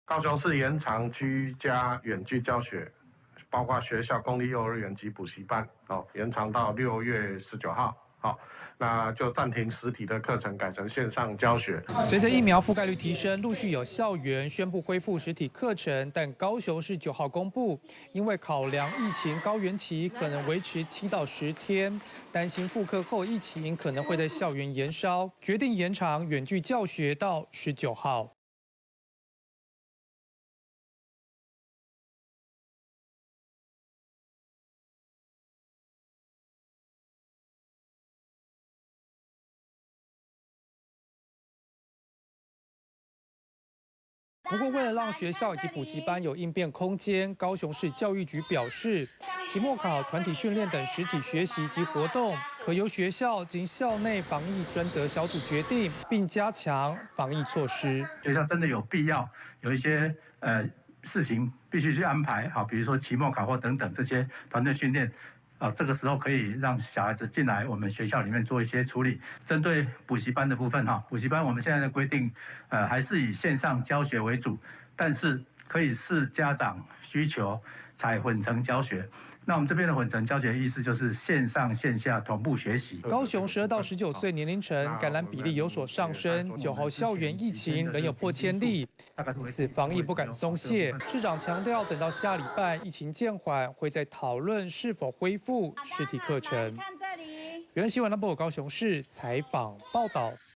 高雄市延长居家远距教学，包括学校、公立幼儿园及补习班，延长到6月19号。那就暂停实体的课程，改成线上教学。 随着疫苗覆盖率提升，陆续有校园宣布恢复实体课程，但高雄市9号公布，因为考量疫情高原期可能维持7到10天，担心复课后疫情可能会在校园延烧，决定延长远距教学到19号。不过，为了让学校以及补习班有应变空间，高雄市教育局表示，期末考、团体训练等实体学习及活动，可由学校及校内防疫专责小组决定，并加强防疫措施。 学校真的有必要有一些事情必须去安排，好，比如说期末考或等等这些团队训练。这个时候可以让小孩子进来我们学校里面做一些处理。针对补习班的部分，补习班我们现在的规定，还是以线上教学为主，但是可以视家长需求采混成教学。那我们这边的混成教学意思就是线上线下同步学习。 高雄12到19岁年龄层感染比例有所上升，9号校园疫情仍有破千例，因此防疫不敢松懈。市长强调，等到下礼拜疫情渐缓，会再讨论是否恢复实体课程。原新闻联播高雄市采访报道。